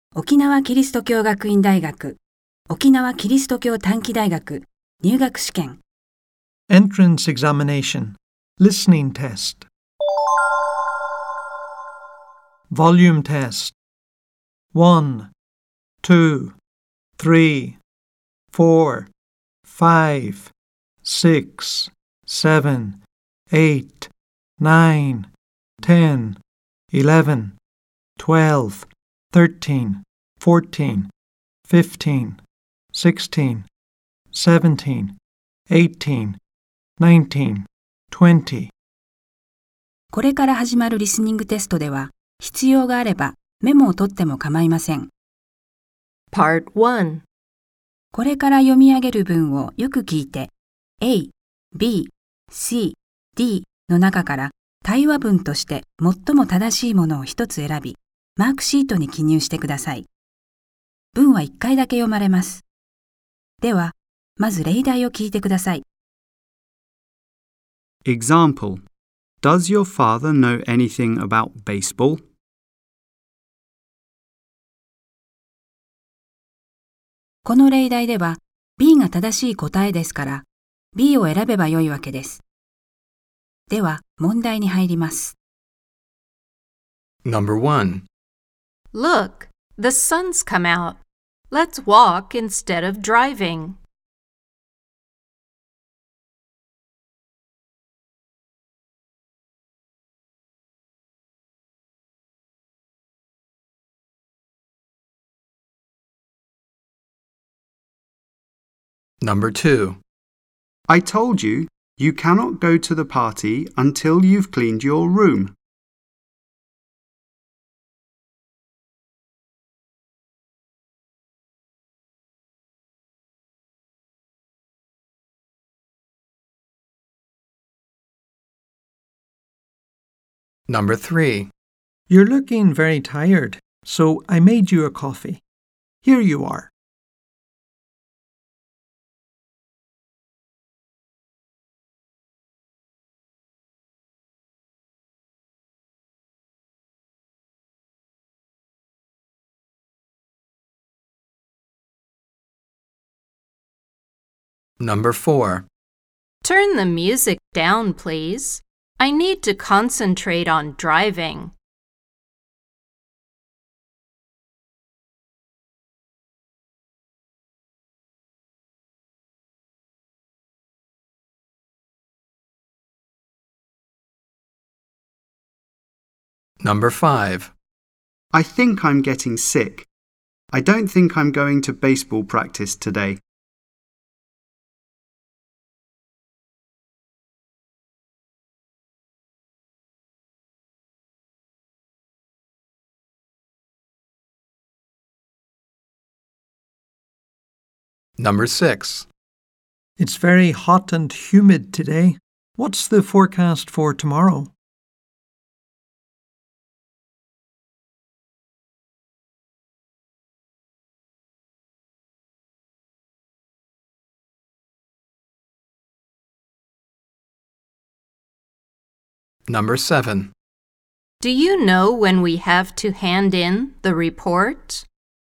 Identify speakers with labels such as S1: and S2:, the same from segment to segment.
S1: 沖縄キリスト教学院大学、沖縄キリスト教短期大学、入学試験。
S2: Entrance examination. Listening test. Volume test. 1, 2, 3, 4, 5, 6, 7, 8, 9, 10, 11, 12, 13, 14, 15, 16, 17, 18, 19, 20.
S1: これから始まるリスニングテストでは、必要があればメモを取っても構いません。
S3: Part 1.
S1: これから読み上げる文をよく聞いて、A、B、C、D の中から対話文として最も正しいものを一つ選び、マークシートに記入してください。文は1回だけ読まれます。では、まず例題を聞いてください。
S4: Example. Does your father know anything about baseball?
S1: この例題では B が正しい答えですから B を選べばよいわけです。では問題に入ります。
S5: Number 1.
S3: Look, the sun's come out. Let's walk instead of driving.
S5: Number 2.
S4: I told you, you cannot go to the party until you've cleaned your room.
S5: Number 3.
S2: You're looking very tired, so I made you a coffee. Here you are.
S5: Number 4.
S3: Turn the music down, please. I need to concentrate on driving.
S5: Number 5.
S4: I think I'm getting sick. I don't think I'm going to baseball practice today.
S5: Number 6.
S2: It's very hot and humid today. What's the forecast for tomorrow?
S5: Number 7.
S3: Do you know when we have to hand in the report?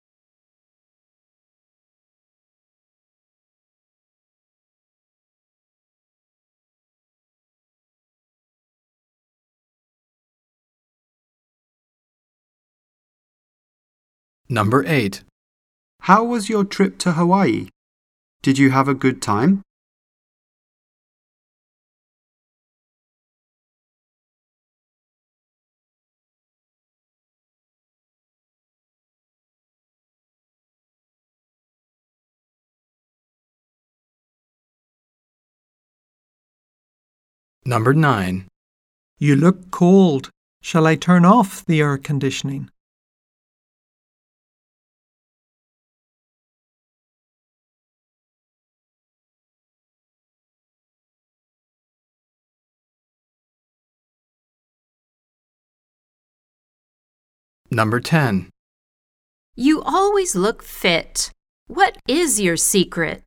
S5: Number 8.
S4: How was your trip to Hawaii? Did you have a good time?
S5: Number 9.
S2: You look cold. Shall I turn off the air conditioning?
S5: Number 10.
S3: You always look fit. What is your secret?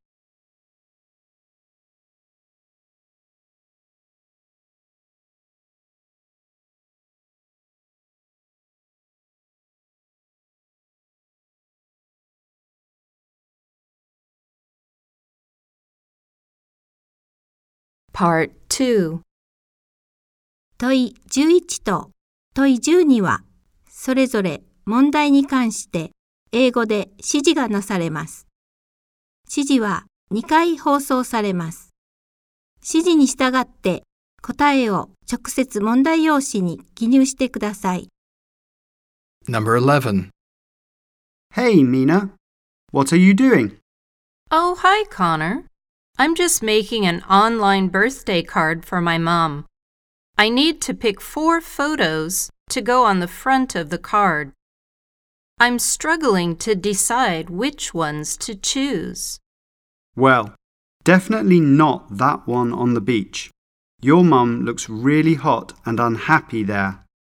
S3: Part 2.
S6: 問い11と問い12は、それぞれ問題に関して英語で指示がなされます。指示は2回放送されます。指示に従って答えを直接問題用紙に記入してください。
S5: Number 11.
S4: Hey, Mina. What are you doing?
S3: Oh, hi, Connor. I'm just making an online birthday card for my mom. I need to pick 4 photos to go on the front of the card. I'm struggling to decide which ones to choose.
S4: Well, definitely not that one on the beach. Your mum looks really hot and unhappy there.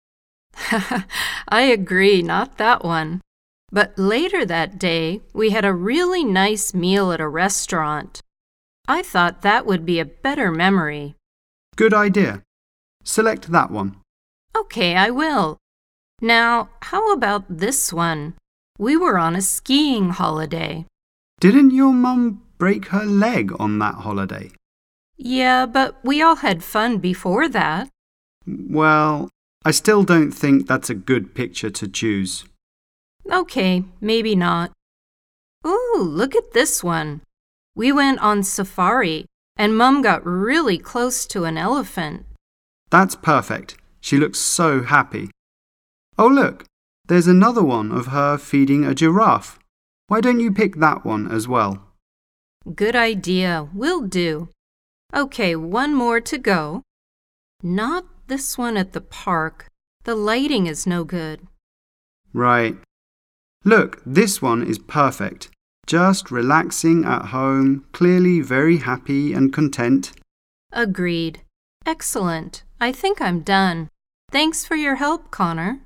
S3: I agree, not that one. But later that day, we had a really nice meal at a restaurant. I thought that would be a better memory.
S4: Good idea. Select that one.
S3: Okay, I will. Now, how about this one? We were on a skiing holiday.
S4: Didn't your mum break her leg on that holiday?
S3: Yeah, but we all had fun before that.
S4: Well, I still don't think that's a good picture to choose.
S3: Okay, maybe not. Ooh, look at this one. We went on safari, and Mum got really close to an elephant.
S4: That's perfect. She looks so happy. Oh, look, there's another one of her feeding a giraffe. Why don't you pick that one as well?
S3: Good idea. Will do. Okay, one more to go. Not this one at the park. The lighting is no good.
S4: Right. Look, this one is perfect. Just relaxing at home, clearly very happy and content.
S3: Agreed. Excellent. I think I'm done. Thanks for your help, Connor.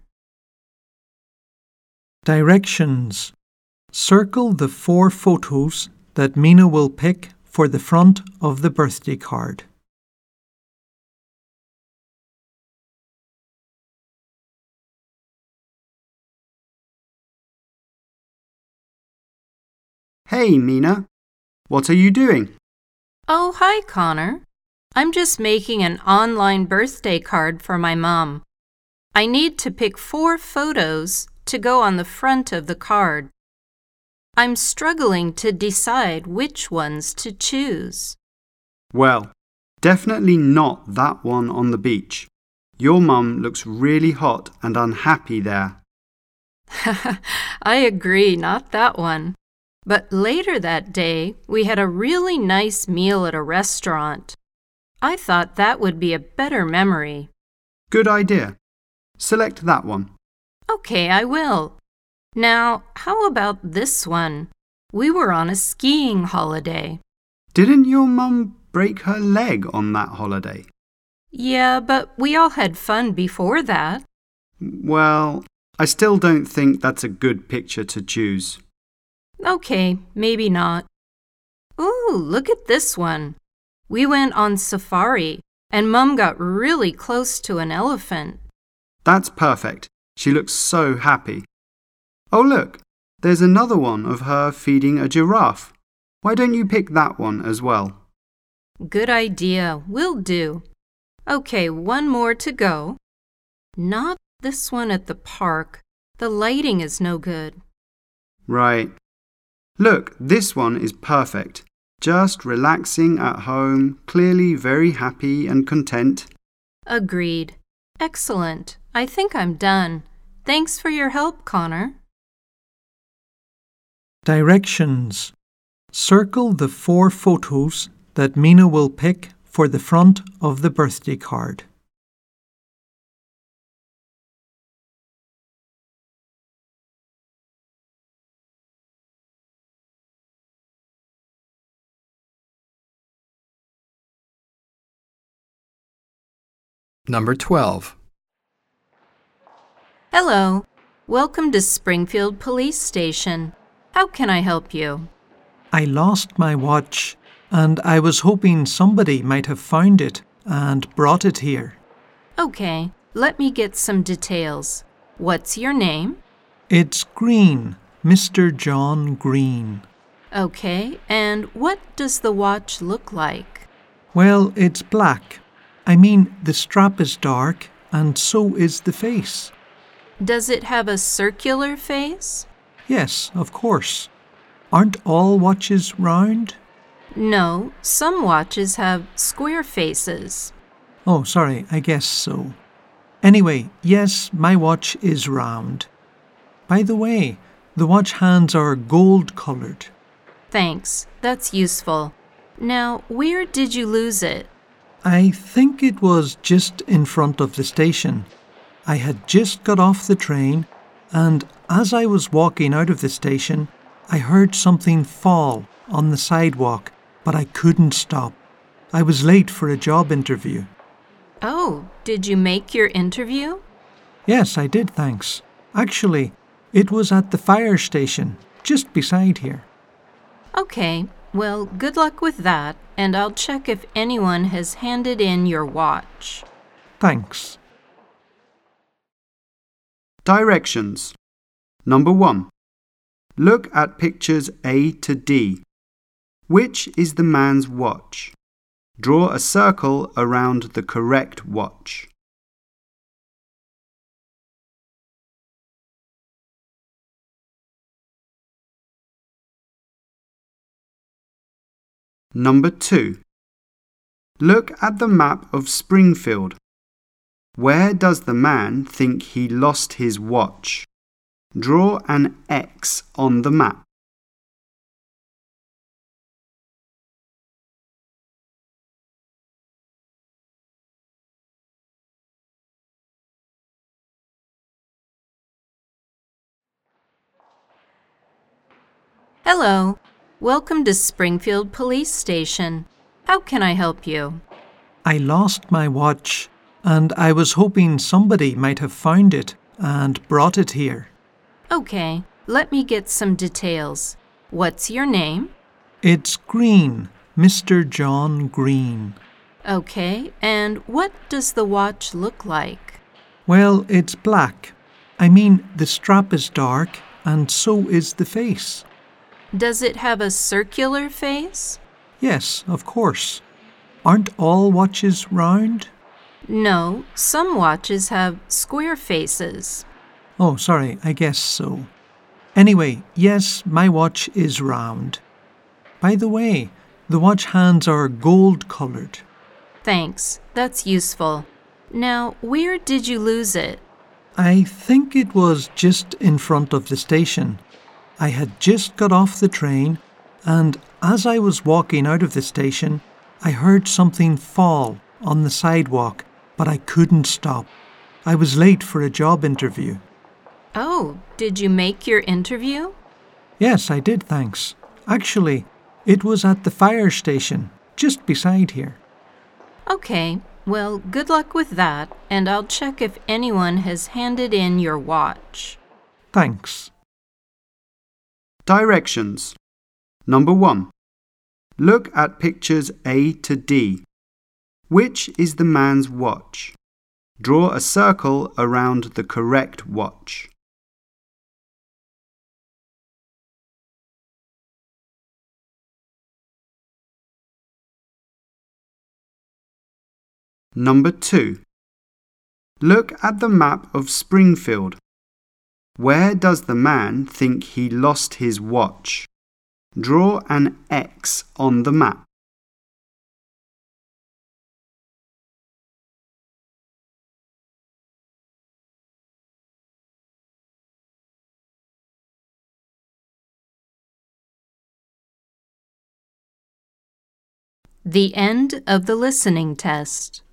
S2: Directions. Circle the 4 photos that Mina will pick for the front of the birthday card.
S4: Hey, Mina. What are you doing?
S3: Oh, hi, Connor. I'm just making an online birthday card for my mom. I need to pick 4 photos to go on the front of the card. I'm struggling to decide which ones to choose.
S4: Well, definitely not that one on the beach. Your mum looks really hot and unhappy there.
S3: I agree, not that one. But later that day, we had a really nice meal at a restaurant. I thought that would be a better memory.
S4: Good idea. Select that one.
S3: Okay, I will. Now, how about this one? We were on a skiing holiday.
S4: Didn't your mum break her leg on that holiday?
S3: Yeah, but we all had fun before that.
S4: Well, I still don't think that's a good picture to choose.
S3: Okay, maybe not. Ooh, look at this one. We went on safari, and Mum got really close to an elephant.
S4: That's perfect. She looks so happy. Oh, look, there's another one of her feeding a giraffe. Why don't you pick that one as well?
S3: Good idea. Will do. Okay, one more to go. Not this one at the park. The lighting is no good.
S4: Right. Look, this one is perfect. Just relaxing at home, clearly very happy and content.
S3: Agreed. Excellent. I think I'm done. Thanks for your help, Connor.
S2: Directions. Circle the 4 photos that Mina will pick for the front of the birthday card.
S5: Number 12.
S3: Hello. Welcome to Springfield Police Station. How can I help you?
S2: I lost my watch and I was hoping somebody might have found it and brought it here.
S3: Okay, let me get some details. What's your name?
S2: It's Green, Mr. John Green.
S3: Okay, and what does the watch look like?
S2: Well, it's black. I mean, the strap is dark, and so is the face.
S3: Does it have a circular face?
S2: Yes, of course. Aren't all watches round?
S3: No, some watches have square faces.
S2: Oh, sorry, I guess so. Anyway, yes, my watch is round. By the way, the watch hands are gold-coloured.
S3: Thanks, that's useful. Now, where did you lose it?
S2: I think it was just in front of the station. I had just got off the train, and as I was walking out of the station, I heard something fall on the sidewalk, but I couldn't stop. I was late for a job interview.
S3: Oh, did you make your interview?
S2: Yes, I did, thanks. Actually, it was at the fire station, just beside here.
S3: Okay, well, good luck with that, and I'll check if anyone has handed in your watch.
S2: Thanks.
S4: Directions. Number 1. Look at pictures A to D. Which is the man's watch? Draw a circle around the correct watch. Number 2. Look at the map of Springfield. Where does the man think he lost his watch? Draw an X on the map.
S3: Hello, welcome to Springfield Police Station. How can I help you?
S2: I lost my watch, and I was hoping somebody might have found it and brought it here.
S3: Okay, let me get some details. What's your name?
S2: It's Green, Mr. John Green.
S3: Okay, and what does the watch look like?
S2: Well, it's black. I mean, the strap is dark, and so is the face.
S3: Does it have a circular face?
S2: Yes, of course. Aren't all watches round?
S3: No, some watches have square faces.
S2: Oh, sorry, I guess so. Anyway, yes, my watch is round. By the way, the watch hands are gold-coloured.
S3: Thanks, that's useful. Now, where did you lose it?
S2: I think it was just in front of the station. I had just got off the train, and as I was walking out of the station, I heard something fall on the sidewalk, but I couldn't stop. I was late for a job interview.
S3: Oh, did you make your interview?
S2: Yes, I did, thanks. Actually, it was at the fire station, just beside here.
S3: Okay, well, good luck with that, and I'll check if anyone has handed in your watch.
S2: Thanks.
S4: Directions. Number 1. Look at pictures A to D. Which is the man's watch? Draw a circle around the correct watch. Number 2. Look at the map of Springfield. Where does the man think he lost his watch? Draw an X on the map.
S3: The end of the listening test.